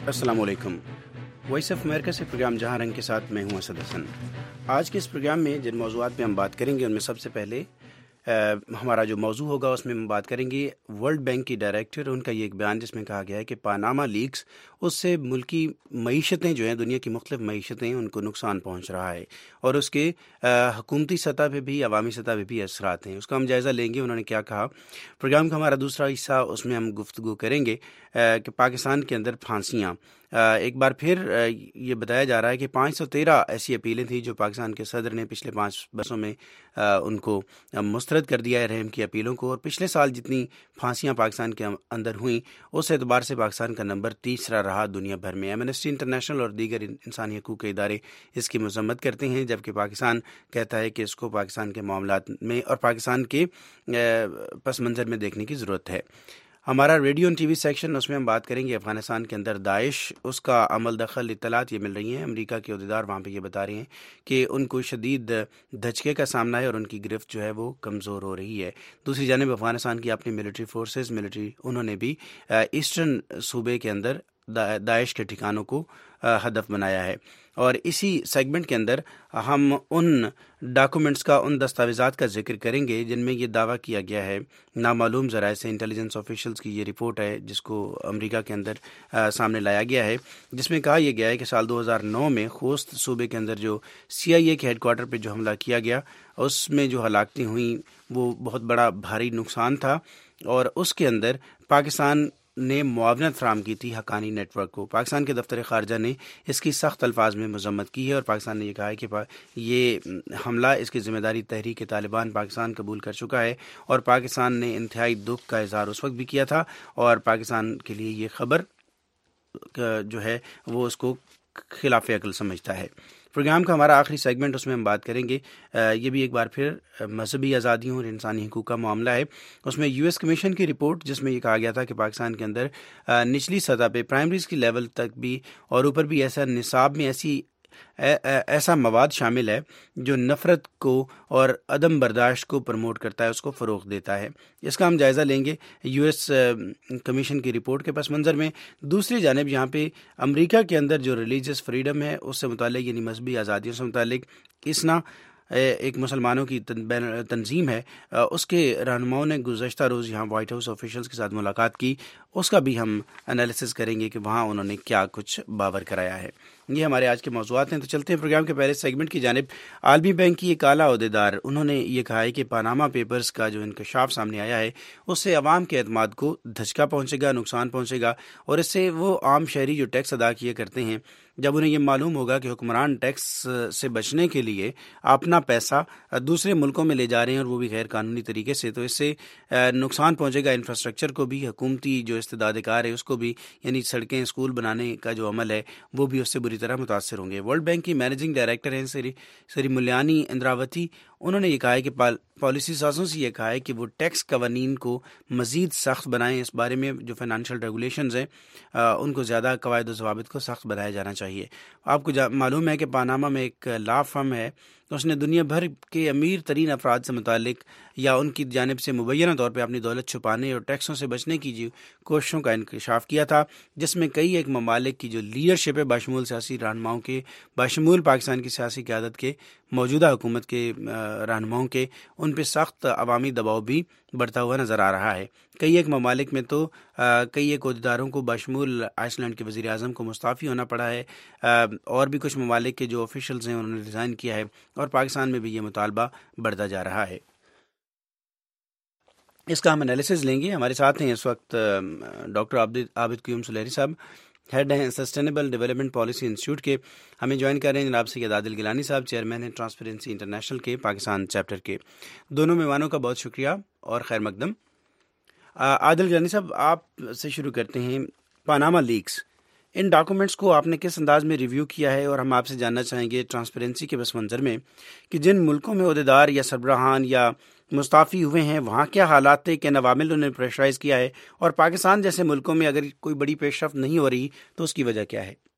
السلام علیکم۔ Voice of America سے پروگرام جہاں رنگ کے ساتھ میں ہوں اسد حسن۔ آج کے اس پروگرام میں جن موضوعات پہ ہم بات کریں گے ان میں سب سے پہلے ہمارا جو موضوع ہوگا اس میں ہم بات کریں گے ورلڈ بینک کی ڈائریکٹر، ان کا یہ ایک بیان جس میں کہا گیا ہے کہ پاناما لیکس اس سے ملکی معیشتیں جو ہیں، دنیا کی مختلف معیشتیں، ان کو نقصان پہنچ رہا ہے اور اس کے حکومتی سطح پہ بھی، عوامی سطح پہ بھی اثرات ہیں۔ اس کا ہم جائزہ لیں گے، انہوں نے کیا کہا۔ پروگرام کا ہمارا دوسرا حصہ، اس میں ہم گفتگو کریں گے کہ پاکستان کے اندر پھانسیاں، ایک بار پھر یہ بتایا جا رہا ہے کہ 513 ایسی اپیلیں تھیں جو پاکستان کے صدر نے پچھلے 5 برسوں میں ان کو مسترد کر دیا ہے، رحم کی اپیلوں کو، اور پچھلے سال جتنی پھانسیاں پاکستان کے اندر ہوئیں اس اعتبار سے پاکستان کا نمبر تیسرا رہا دنیا بھر میں۔ ایمنسٹی انٹرنیشنل اور دیگر انسانی حقوق کے ادارے اس کی مذمت کرتے ہیں، جبکہ پاکستان کہتا ہے کہ اس کو پاکستان کے معاملات میں اور پاکستان کے پس منظر میں دیکھنے کی ضرورت ہے۔ ہمارا ریڈیو اور ٹی وی سیکشن، اس میں ہم بات کریں گے افغانستان کے اندر داعش، اس کا عمل دخل، اطلاعات یہ مل رہی ہیں۔ امریکہ کے عہدیدار وہاں پہ یہ بتا رہے ہیں کہ ان کو شدید دھچکے کا سامنا ہے اور ان کی گرفت جو ہے وہ کمزور ہو رہی ہے۔ دوسری جانب افغانستان کی اپنی ملٹری فورسز، انہوں نے بھی ایسٹرن صوبے کے اندر داعش کے ٹھکانوں کو ہدف بنایا ہے۔ اور اسی سیگمنٹ کے اندر ہم ان ڈاکومنٹس کا، ان دستاویزات کا ذکر کریں گے جن میں یہ دعویٰ کیا گیا ہے نامعلوم ذرائع سے، انٹیلیجنس آفیشلز کی یہ رپورٹ ہے جس کو امریکہ کے اندر سامنے لایا گیا ہے، جس میں کہا یہ گیا ہے کہ سال 2009 میں خوست صوبے کے اندر جو CIA کے ہیڈ کوارٹر پہ جو حملہ کیا گیا، اس میں جو ہلاکتیں ہوئیں وہ بہت بڑا بھاری نقصان تھا، اور اس کے اندر پاکستان نے معاونت فراہم کی تھی حقانی نیٹ ورک کو۔ پاکستان کے دفتر خارجہ نے اس کی سخت الفاظ میں مذمت کی ہے اور پاکستان نے یہ کہا ہے کہ یہ حملہ، اس کی ذمہ داری تحریک طالبان پاکستان قبول کر چکا ہے، اور پاکستان نے انتہائی دکھ کا اظہار اس وقت بھی کیا تھا، اور پاکستان کے لیے یہ خبر جو ہے وہ اس کو خلاف عقل سمجھتا ہے۔ پروگرام کا ہمارا آخری سیگمنٹ، اس میں ہم بات کریں گے، یہ بھی ایک بار پھر مذہبی آزادیوں اور انسانی حقوق کا معاملہ ہے۔ اس میں US کمیشن کی رپورٹ جس میں یہ کہا گیا تھا کہ پاکستان کے اندر نچلی سطح پہ پرائمریز کی لیول تک بھی اور اوپر بھی ایسا نصاب میں ایسا مواد شامل ہے جو نفرت کو اور عدم برداشت کو پروموٹ کرتا ہے، اس کو فروغ دیتا ہے۔ اس کا ہم جائزہ لیں گے US کمیشن کی رپورٹ کے پس منظر میں۔ دوسری جانب یہاں پہ امریکہ کے اندر جو ریلیجس فریڈم ہے اس سے متعلق، یعنی مذہبی آزادیوں سے متعلق، اسنا ایک مسلمانوں کی تنظیم ہے، اس کے رہنماؤں نے گزشتہ روز یہاں وائٹ ہاؤس آفیشلز کے ساتھ ملاقات کی، اس کا بھی ہم انالیسس کریں گے کہ وہاں انہوں نے کیا کچھ باور کرایا ہے۔ یہ ہمارے آج کے موضوعات ہیں، تو چلتے ہیں پروگرام کے پہلے سیگمنٹ کی جانب۔ عالمی بینک کی ایک اعلیٰ عہدیدار، انہوں نے یہ کہا ہے کہ پاناما پیپرز کا جو انکشاف سامنے آیا ہے اس سے عوام کے اعتماد کو دھچکا پہنچے گا، نقصان پہنچے گا، اور اس سے وہ عام شہری جو ٹیکس ادا کیے کرتے ہیں، جب انہیں یہ معلوم ہوگا کہ حکمران ٹیکس سے بچنے کے لیے اپنا پیسہ دوسرے ملکوں میں لے جا رہے ہیں اور وہ بھی غیر قانونی طریقے سے، تو اس سے نقصان پہنچے گا انفراسٹرکچر کو بھی، حکومتی جو استداد کار ہے اس کو بھی، یعنی سڑکیں، اسکول بنانے کا جو عمل ہے وہ بھی اس سے بری طرح متاثر ہوں گے۔ ورلڈ بینک کی مینیجنگ ڈائریکٹر ہیں سری ملیانی اندراوتی، انہوں نے یہ کہا ہے کہ پالیسی سازوں سے یہ کہا ہے کہ وہ ٹیکس قوانین کو مزید سخت بنائیں، اس بارے میں جو فائنانشیل ریگولیشنز ہیں ان کو زیادہ قواعد و ضوابط کو سخت بنایا جانا چاہیے۔ آپ کو معلوم ہے کہ پاناما میں ایک لا فرم ہے، اس نے دنیا بھر کے امیر ترین افراد سے متعلق یا ان کی جانب سے مبینہ طور پہ اپنی دولت چھپانے اور ٹیکسوں سے بچنے کی جو کوششوں کا انکشاف کیا تھا، جس میں کئی ایک ممالک کی جو لیڈرشپ ہے، بشمول سیاسی رہنماؤں کے، بشمول پاکستان کی سیاسی قیادت کے، موجودہ حکومت کے رہنماؤں کے، ان پہ سخت عوامی دباؤ بھی بڑھتا ہوا نظر آ رہا ہے۔ کئی ایک ممالک میں تو کئی ایک عہدیداروں کو بشمول آئس لینڈ کے وزیر اعظم کو مستعفی ہونا پڑا ہے، اور بھی کچھ ممالک کے جو آفیشلز ہیں انہوں نے ریزائن کیا ہے، اور پاکستان میں بھی یہ مطالبہ بڑھتا جا رہا ہے۔ اس کا ہم انالیسز لیں گے۔ ہمارے ساتھ ہیں اس وقت ڈاکٹر عابد قیوم سلیری صاحب، ہیڈ ہیں سسٹینیبل ڈیولپمنٹ پالیسی انسٹیٹیوٹ کے۔ ہمیں جوائن کر رہے ہیں جناب سید عادل گیلانی صاحب، چیئرمین ہیں ٹرانسپیرنسی انٹرنیشنل کے پاکستان چیپٹر کے۔ دونوں مہمانوں کا بہت شکریہ اور خیر مقدم۔ عادل گیلانی صاحب، آپ سے شروع کرتے ہیں۔ پاناما لیکس، ان ڈاکومنٹس کو آپ نے کس انداز میں ریویو کیا ہے، اور ہم آپ سے جاننا چاہیں گے ٹرانسپیرنسی کے پس منظر میں کہ جن ملکوں میں عہدیدار یا سربراہان یا مستعفی ہوئے ہیں وہاں کیا حالات تھے، کن عوامل انہوں نے پریشرائز کیا ہے، اور پاکستان جیسے ملکوں میں اگر کوئی بڑی پیش رفت نہیں ہو رہی تو اس کی وجہ کیا ہے؟